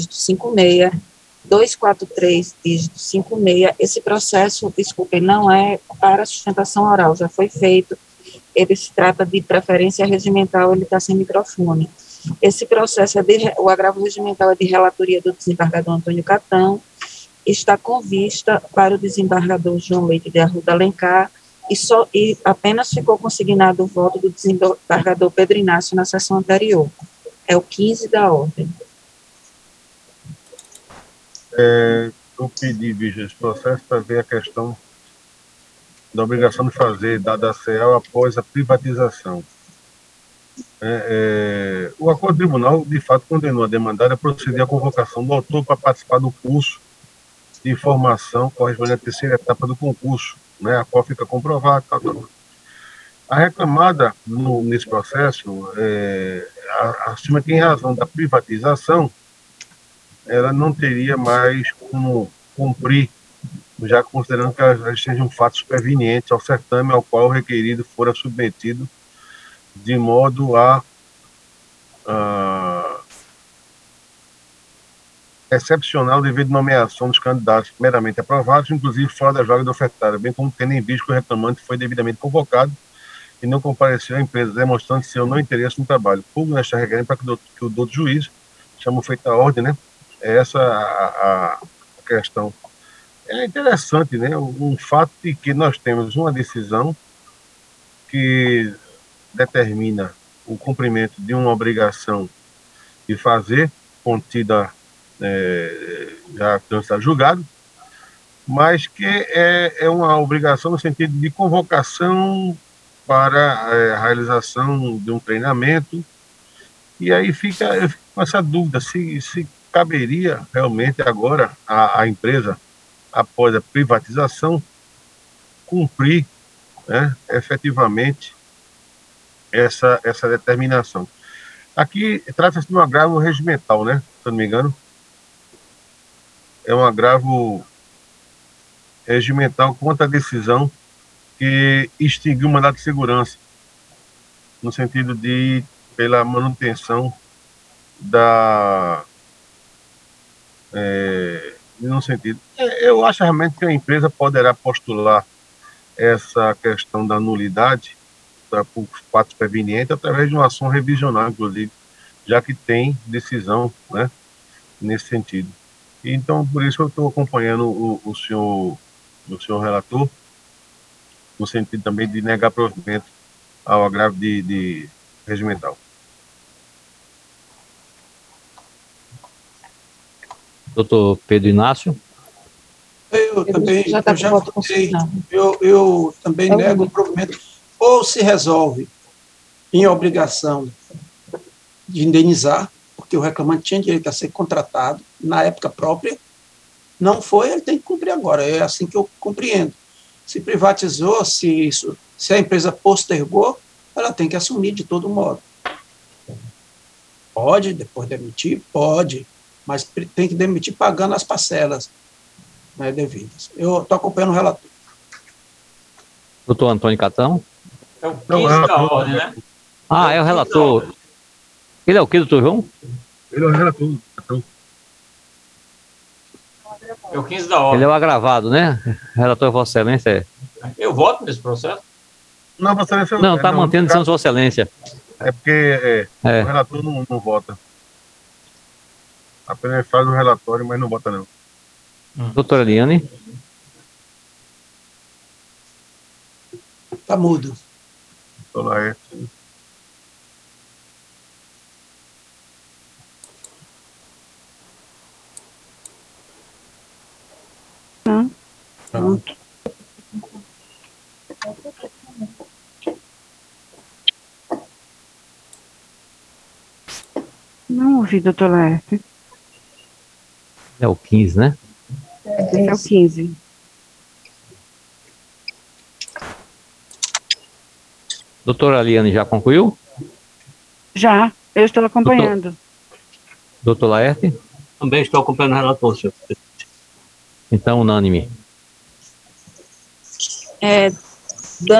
56, 243, dígito 56. Esse processo, desculpem, não é para sustentação oral, já foi feito. Ele se trata de preferência regimental, ele está sem microfone. Esse processo, o agravo regimental é de relatoria do desembargador Antônio Catão, está com vista para o desembargador João Leite de Arruda Alencar, e apenas ficou consignado o voto do desembargador Pedro Inácio na sessão anterior. É o 15 da ordem. Eu pedi vista desse processo para ver a questão da obrigação de fazer dada a CEL após a privatização. O acordo tribunal, de fato, condenou a demandada a proceder à convocação do autor para participar do curso de formação correspondente à terceira etapa do concurso, né, a qual fica comprovada. A reclamada nesse processo, acima que em razão da privatização, ela não teria mais como cumprir, já considerando que elas sejam fatos supervenientes ao certame ao qual o requerido fora submetido, de modo a excepcionar o dever de nomeação dos candidatos meramente aprovados, inclusive fora da vaga do ofertário, bem como tendo em vista que o reclamante foi devidamente convocado e não compareceu à empresa, demonstrando seu não interesse no trabalho. Público nesta regra para que o doutor juiz chamou feita a ordem, né? É essa a questão. É interessante, né? Um fato de que nós temos uma decisão que determina o cumprimento de uma obrigação de fazer, contida já está julgado, mas que é uma obrigação no sentido de convocação para a realização de um treinamento, e aí fica com essa dúvida se caberia realmente agora a empresa, após a privatização, cumprir, né, efetivamente essa determinação. Aqui trata-se de um agravo regimental, né, se eu não me engano. É um agravo regimental contra a decisão que extinguiu o mandato de segurança, no sentido de pela manutenção da no sentido. Eu acho realmente que a empresa poderá postular essa questão da nulidade por fatos prevenientes através de uma ação revisional, inclusive, já que tem decisão, né, nesse sentido. Então, por isso eu estou acompanhando o senhor relator, no sentido também de negar provimento ao agravo de regimental. Doutor Pedro Inácio. Eu também nego o provimento. Ou se resolve em obrigação de indenizar, porque o reclamante tinha direito a ser contratado na época própria, não foi, ele tem que cumprir agora. É assim que eu compreendo. Se privatizou, se a empresa postergou, ela tem que assumir de todo modo. Pode depois demitir? Pode, mas tem que demitir pagando as parcelas, né, devidas. Eu estou acompanhando o relator. Doutor Antônio Catão. É o 15 da ordem, né? Ah, é o relator. Ele é o quê, doutor João? Ele é o relator. É o 15 da ordem. Ele é o agravado, né? Relator Vossa Excelência. Eu voto nesse processo? Não, Vossa Excelência. Não, está mantendo licença Vossa Excelência. É porque o relator não vota. Apenas faz o relatório, mas não vota, não. Doutora Eliane. Está mudo. Doutor Laerte. Pronto. Não ouvi, doutor Laerte. É o 15, né? Esse é o 15. Doutora Eliane já concluiu? Já, eu estou acompanhando. Doutor Laerte? Também estou acompanhando o relator, senhor. Então, unânime.